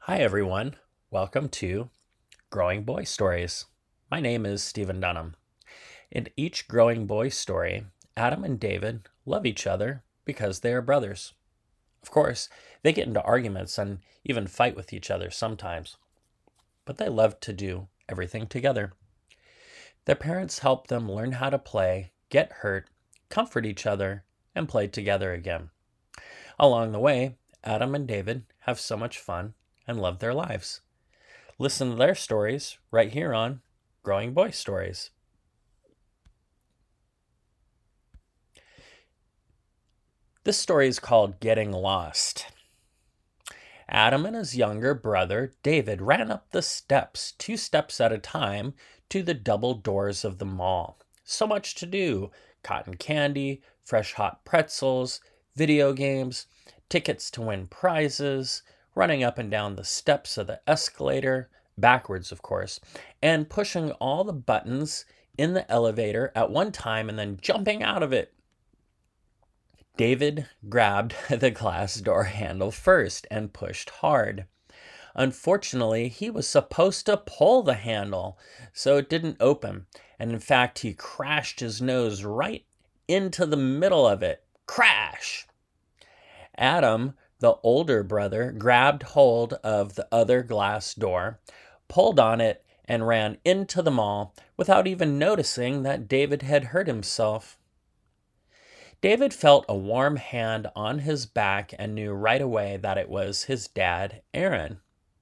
Hi, everyone. Welcome to Growing Boy Stories. My name is Stephen Dunham. In each Growing Boy story, Adam and David love each other because they are brothers. Of course, they get into arguments and even fight with each other sometimes, but they love to do everything together. Their parents help them learn how to play, get hurt, comfort each other, and play together again. Along the way, Adam and David have so much fun and love their lives. Listen to their stories right here on Growing Boy Stories. This story is called Getting Lost. Adam and his younger brother David ran up the steps, 2 steps at a time, to the double doors of the mall. So much to do: cotton candy, fresh hot pretzels, video games, tickets to win prizes, running up and down the steps of the escalator, backwards, of course, and pushing all the buttons in the elevator at one time and then jumping out of it. David grabbed the glass door handle first and pushed hard. Unfortunately, he was supposed to pull the handle, so it didn't open, and in fact, he crashed his nose right into the middle of it. Crash! Adam, the older brother, grabbed hold of the other glass door, pulled on it, and ran into the mall without even noticing that David had hurt himself. David felt a warm hand on his back and knew right away that it was his dad, Aaron.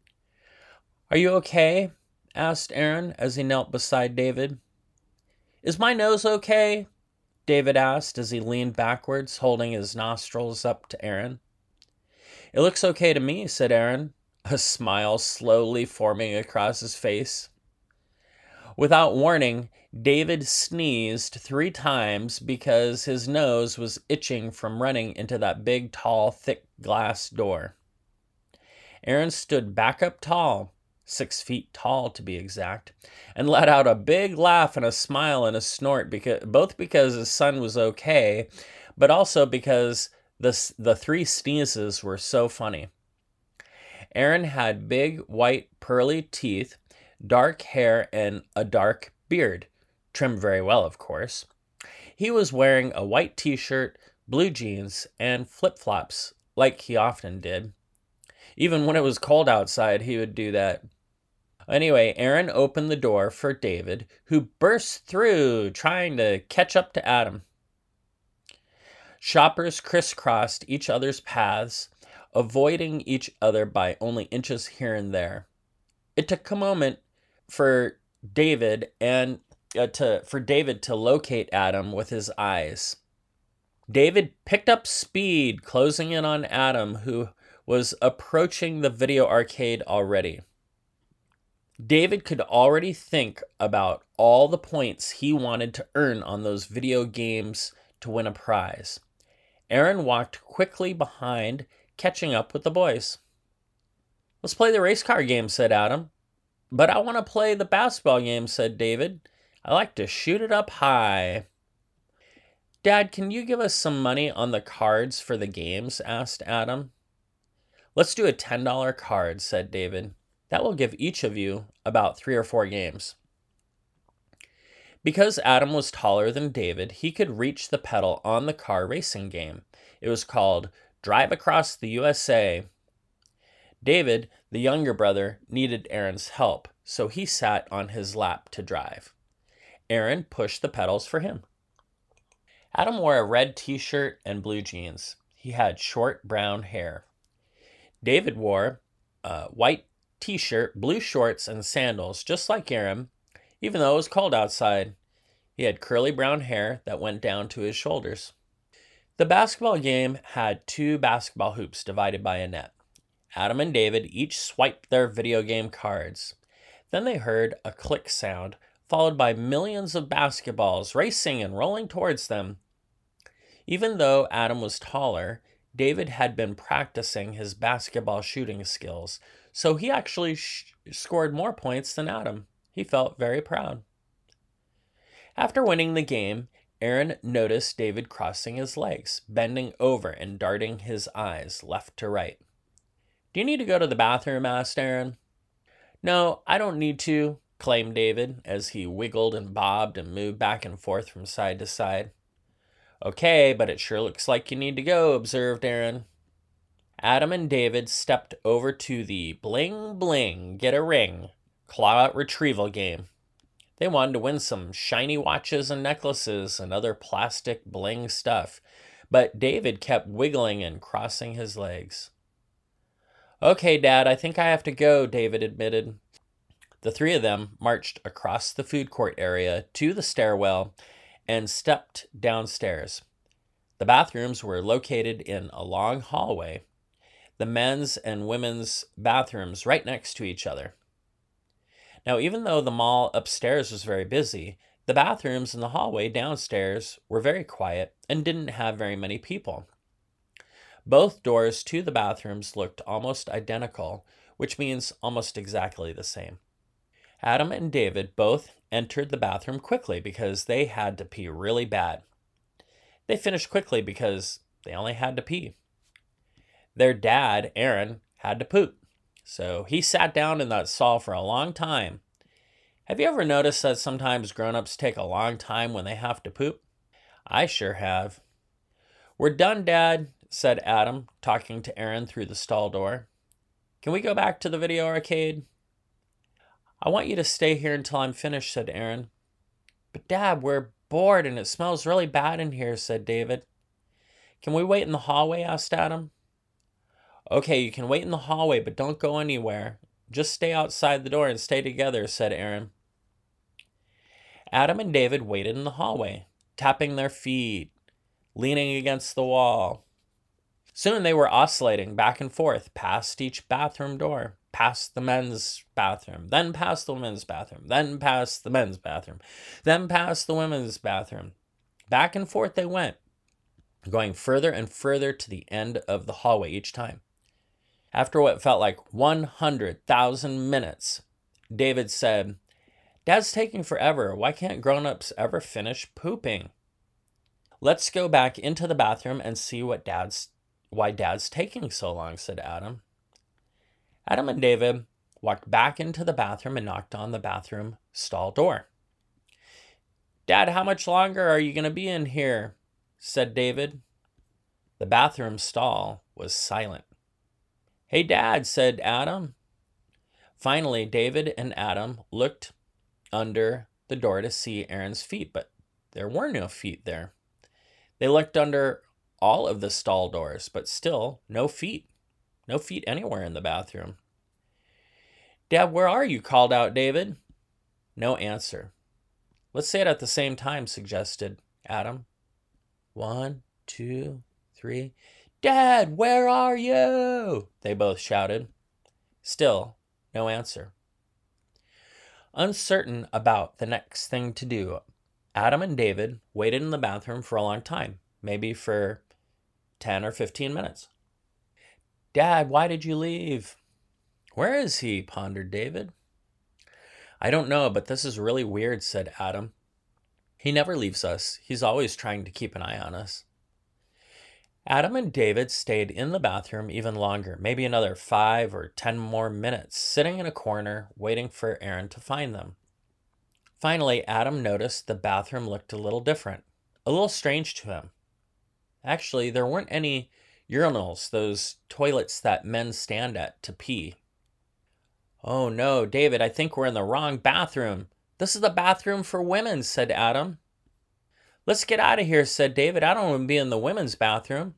"Are you okay?" asked Aaron as he knelt beside David. "Is my nose okay?" David asked as he leaned backwards, holding his nostrils up to Aaron. "It looks okay to me," said Aaron, a smile slowly forming across his face. Without warning, David sneezed 3 times because his nose was itching from running into that big, tall, thick glass door. Aaron stood back up tall, 6 feet tall to be exact, and let out a big laugh and a smile and a snort, both because his son was okay, but also because the 3 sneezes were so funny. Aaron had big, white, pearly teeth, dark hair, and a dark beard, trimmed very well, of course. He was wearing a white t-shirt, blue jeans, and flip-flops, like he often did. Even when it was cold outside, he would do that. Anyway, Aaron opened the door for David, who burst through, trying to catch up to Adam. Shoppers crisscrossed each other's paths, avoiding each other by only inches here and there. It took a moment for David to locate Adam with his eyes. David picked up speed, closing in on Adam, who was approaching the video arcade already. David could already think about all the points he wanted to earn on those video games to win a prize. Aaron walked quickly behind, catching up with the boys. "Let's play the race car game," said Adam. "But I want to play the basketball game," said David. "I like to shoot it up high." "Dad, can you give us some money on the cards for the games?" asked Adam. "Let's do a $10 card," said David. "That will give each of you about 3 or 4 games." Because Adam was taller than David, he could reach the pedal on the car racing game. It was called Drive Across the USA. David, the younger brother, needed Aaron's help, so he sat on his lap to drive. Aaron pushed the pedals for him. Adam wore a red t-shirt and blue jeans. He had short brown hair. David wore a white t-shirt, blue shorts, and sandals, just like Aaron, even though it was cold outside. He had curly brown hair that went down to his shoulders. The basketball game had 2 basketball hoops divided by a net. Adam and David each swiped their video game cards. Then they heard a click sound, followed by millions of basketballs racing and rolling towards them. Even though Adam was taller, David had been practicing his basketball shooting skills, so he actually scored more points than Adam. He felt very proud. After winning the game, Aaron noticed David crossing his legs, bending over and darting his eyes left to right. Do you need to go to the bathroom? Asked Aaron. No, I don't need to, claimed David as he wiggled and bobbed and moved back and forth from side to side. Okay, but it sure looks like you need to go, observed Aaron. Adam and David stepped over to the bling bling get a ring claw out retrieval game. They wanted to win some shiny watches and necklaces and other plastic bling stuff, but David kept wiggling and crossing his legs. Okay, Dad, I think I have to go, David admitted. The three of them marched across the food court area to the stairwell and stepped downstairs. The bathrooms were located in a long hallway, the men's and women's bathrooms right next to each other. Now, even though the mall upstairs was very busy, the bathrooms in the hallway downstairs were very quiet and didn't have very many people. Both doors to the bathrooms looked almost identical, which means almost exactly the same. Adam and David both entered the bathroom quickly because they had to pee really bad. They finished quickly because they only had to pee. Their dad, Aaron, had to poop, so he sat down in that stall for a long time. Have you ever noticed that sometimes grown-ups take a long time when they have to poop? I sure have. We're done, Dad, said Adam, talking to Aaron through the stall door. Can we go back to the video arcade? I want you to stay here until I'm finished, said Aaron. But Dad, we're bored and it smells really bad in here, said David. Can we wait in the hallway? Asked Adam. Okay, you can wait in the hallway, but don't go anywhere. Just stay outside the door and stay together, said Aaron. Adam and David waited in the hallway, tapping their feet, leaning against the wall. Soon they were oscillating back and forth past each bathroom door, past the men's bathroom, then past the women's bathroom, then past the men's bathroom, then past the women's bathroom. Back and forth they went, going further and further to the end of the hallway each time. After what felt like 100,000 minutes, David said, Dad's taking forever. Why can't grown-ups ever finish pooping? Let's go back into the bathroom and see why Dad's taking so long, said Adam. Adam and David walked back into the bathroom and knocked on the bathroom stall door. Dad, how much longer are you going to be in here? Said David. The bathroom stall was silent. Hey, Dad, said Adam. Finally, David and Adam looked under the door to see Aaron's feet, but there were no feet there. They looked under all of the stall doors, but still no feet. No feet anywhere in the bathroom. Dad, where are you? Called out David. No answer. Let's say it at the same time, suggested Adam. 1, 2, 3. Dad, where are you? They both shouted. Still, no answer. Uncertain about the next thing to do, Adam and David waited in the bathroom for a long time, maybe for 10 or 15 minutes. Dad, why did you leave? Where is he? Pondered David. I don't know, but this is really weird, said Adam. He never leaves us. He's always trying to keep an eye on us. Adam and David stayed in the bathroom even longer, maybe another 5 or 10 more minutes, sitting in a corner, waiting for Aaron to find them. Finally, Adam noticed the bathroom looked a little different, a little strange to him. Actually, there weren't any urinals, those toilets that men stand at to pee. Oh no, David, I think we're in the wrong bathroom. This is the bathroom for women, said Adam. Let's get out of here, said David. I don't want to be in the women's bathroom.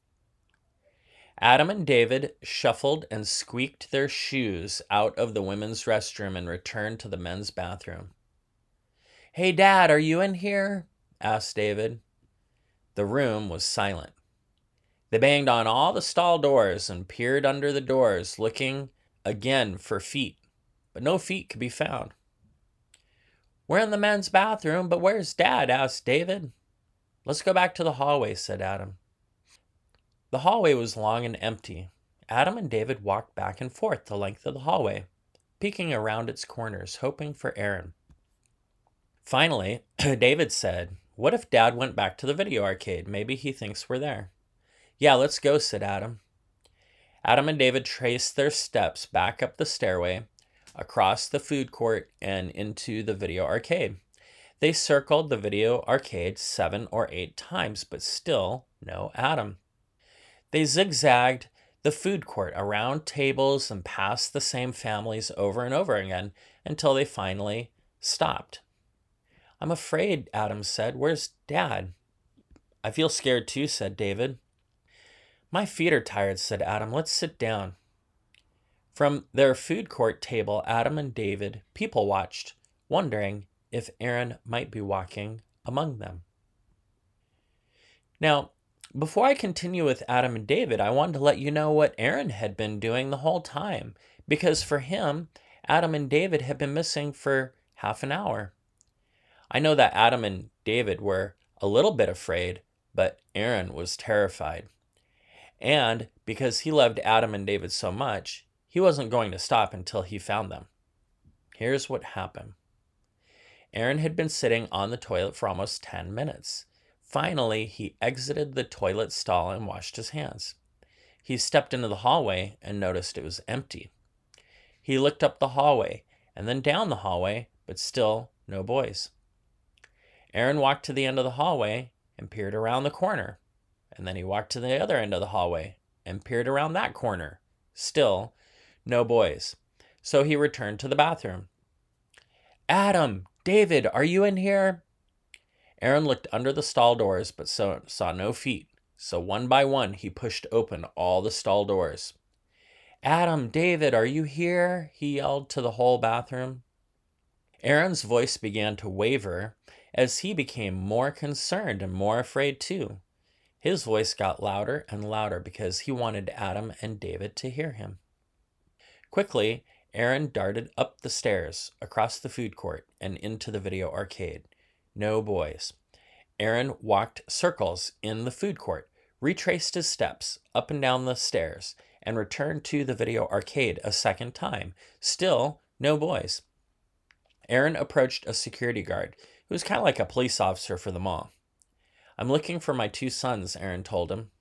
Adam and David shuffled and squeaked their shoes out of the women's restroom and returned to the men's bathroom. Hey, Dad, are you in here? Asked David. The room was silent. They banged on all the stall doors and peered under the doors, looking again for feet, but no feet could be found. We're in the men's bathroom, but where's Dad? Asked David. Let's go back to the hallway, said Adam. The hallway was long and empty. Adam and David walked back and forth the length of the hallway, peeking around its corners, hoping for Aaron. Finally, David said, What if Dad went back to the video arcade? Maybe he thinks we're there. Yeah, let's go, said Adam. Adam and David traced their steps back up the stairway, across the food court, and into the video arcade. They circled the video arcade 7 or 8 times, but still no Adam. They zigzagged the food court around tables and past the same families over and over again until they finally stopped. "I'm afraid," Adam said. "Where's Dad?" "I feel scared too," said David. "My feet are tired," said Adam. "Let's sit down." From their food court table, Adam and David people watched, wondering if Aaron might be walking among them. Now, before I continue with Adam and David, I wanted to let you know what Aaron had been doing the whole time, because for him, Adam and David had been missing for half an hour. I know that Adam and David were a little bit afraid, but Aaron was terrified. And because he loved Adam and David so much, he wasn't going to stop until he found them. Here's what happened. Aaron had been sitting on the toilet for almost 10 minutes. Finally, he exited the toilet stall and washed his hands. He stepped into the hallway and noticed it was empty. He looked up the hallway and then down the hallway, but still no boys. Aaron walked to the end of the hallway and peered around the corner. And then he walked to the other end of the hallway and peered around that corner. Still no boys. So he returned to the bathroom. "Adam, David, are you in here?" Aaron looked under the stall doors but saw no feet. So one by one, he pushed open all the stall doors. "Adam, David, are you here?" he yelled to the whole bathroom. Aaron's voice began to waver as he became more concerned and more afraid too. His voice got louder and louder because he wanted Adam and David to hear him. Quickly, Aaron darted up the stairs, across the food court, and into the video arcade. No boys. Aaron walked circles in the food court, retraced his steps up and down the stairs, and returned to the video arcade a second time. Still no boys. Aaron approached a security guard, who was kind of like a police officer for the mall. "I'm looking for my 2 sons, Aaron told him.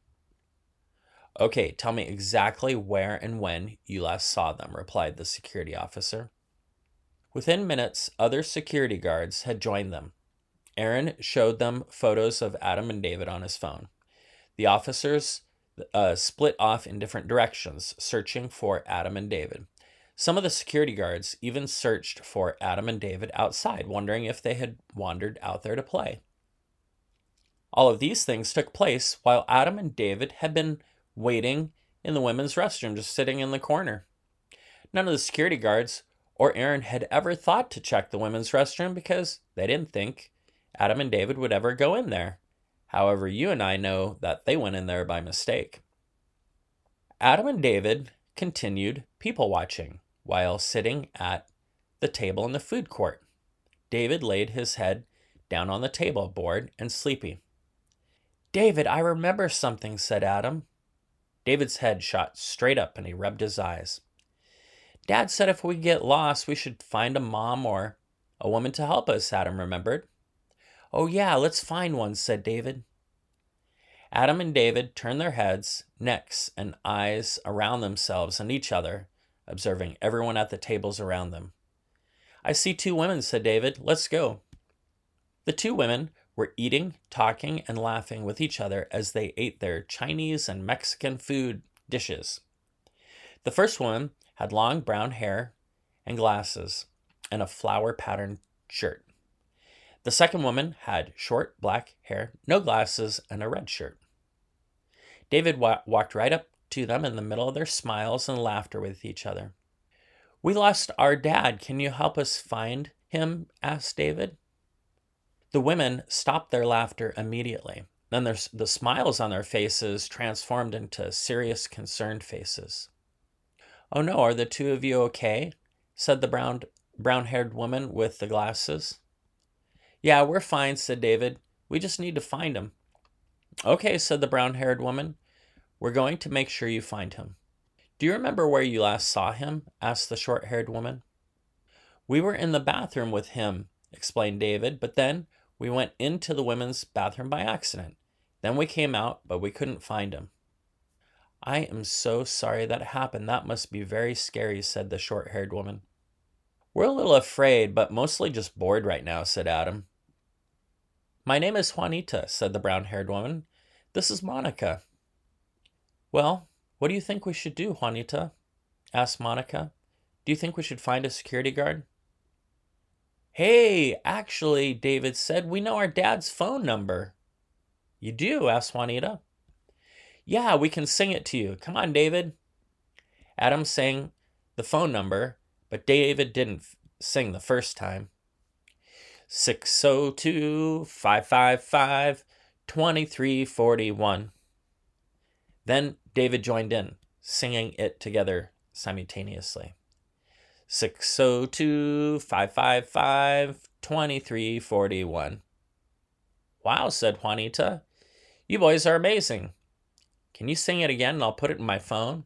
"Okay, tell me exactly where and when you last saw them," replied the security officer. Within minutes, other security guards had joined them. Aaron showed them photos of Adam and David on his phone. The officers split off in different directions, searching for Adam and David. Some of the security guards even searched for Adam and David outside, wondering if they had wandered out there to play. All of these things took place while Adam and David had been waiting in the women's restroom, just sitting in the corner. None of the security guards or Aaron had ever thought to check the women's restroom because they didn't think Adam and David would ever go in there. However, you and I know that they went in there by mistake. Adam and David continued people watching while sitting at the table in the food court. David laid his head down on the table, bored and sleepy. "David, I remember something," said Adam. David's head shot straight up and he rubbed his eyes. "Dad said if we get lost, we should find a mom or a woman to help us," Adam remembered. "Oh yeah, let's find one," said David. Adam and David turned their heads, necks, and eyes around themselves and each other, observing everyone at the tables around them. "I see 2 women," said David. "Let's go." The 2 women were eating, talking, and laughing with each other as they ate their Chinese and Mexican food dishes. The first woman had long brown hair and glasses and a flower-patterned shirt. The second woman had short black hair, no glasses, and a red shirt. David walked right up to them in the middle of their smiles and laughter with each other. "We lost our dad. Can you help us find him?" asked David. The women stopped their laughter immediately. Then the smiles on their faces transformed into serious, concerned faces. "Oh no, are the 2 of you okay?" said the brown-haired woman with the glasses. "Yeah, we're fine," said David. "We just need to find him." "Okay," said the brown-haired woman. "We're going to make sure you find him." "Do you remember where you last saw him?" asked the short-haired woman. "We were in the bathroom with him," explained David, "but then we went into the women's bathroom by accident. Then we came out, but we couldn't find him." I am so sorry that happened. That must be very scary, said the short-haired woman. We're a little afraid, but mostly just bored right now, said Adam. My name is Juanita, said the brown-haired woman. This is Monica. Well, what do you think we should do, Juanita? Asked Monica. Do you think we should find a security guard? Hey, actually, David said, we know our dad's phone number. You do? Asked Juanita. Yeah, we can sing it to you. Come on, David. Adam sang the phone number, but David didn't sing the first time. 602-555-2341. Then David joined in, singing it together simultaneously. 602-555-2341. Wow, said Juanita. You boys are amazing. Can you sing it again and I'll put it in my phone?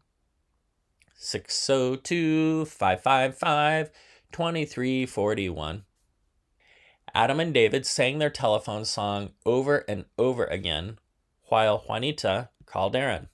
602-555-2341. Adam and David sang their telephone song over and over again while Juanita called Aaron.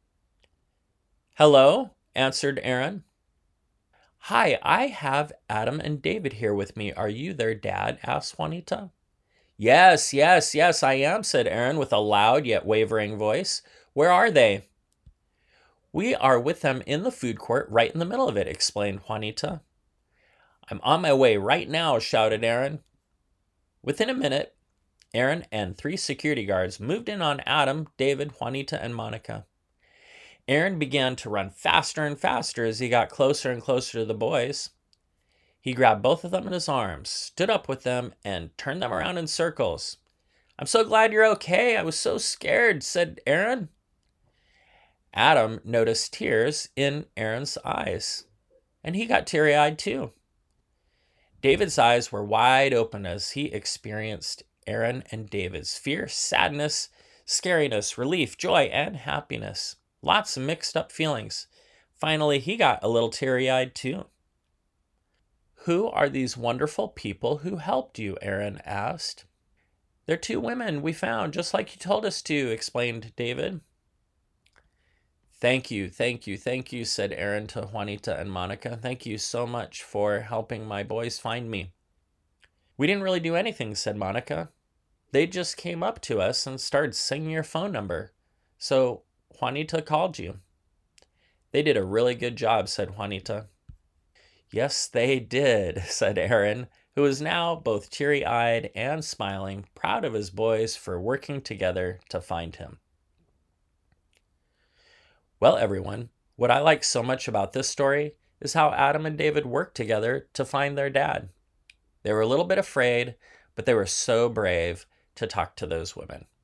Hello, answered Aaron. Hi, I have Adam and David here with me. Are you their dad? Asked Juanita. Yes, I am, said Aaron with a loud yet wavering voice. Where are they? We are with them in the food court right in the middle of it, explained Juanita. I'm on my way right now, shouted Aaron. Within a minute, Aaron and 3 security guards moved in on Adam, David, Juanita, and Monica. Aaron began to run faster and faster as he got closer and closer to the boys. He grabbed both of them in his arms, stood up with them, and turned them around in circles. I'm so glad you're okay. I was so scared, said Aaron. Adam noticed tears in Aaron's eyes, and he got teary-eyed too. David's eyes were wide open as he experienced Aaron and David's fear, sadness, scariness, relief, joy, and happiness. Lots of mixed up feelings. Finally, he got a little teary-eyed too. Who are these wonderful people who helped you? Aaron asked. They're 2 women we found, just like you told us to, explained David. Thank you, said Aaron to Juanita and Monica. Thank you so much for helping my boys find me. We didn't really do anything, said Monica. They just came up to us and started singing your phone number. So Juanita called you. They did a really good job, said Juanita. Yes, they did, said Aaron, who was now both teary-eyed and smiling, proud of his boys for working together to find him. Well, everyone, what I like so much about this story is how Adam and David worked together to find their dad. They were a little bit afraid, but they were so brave to talk to those women.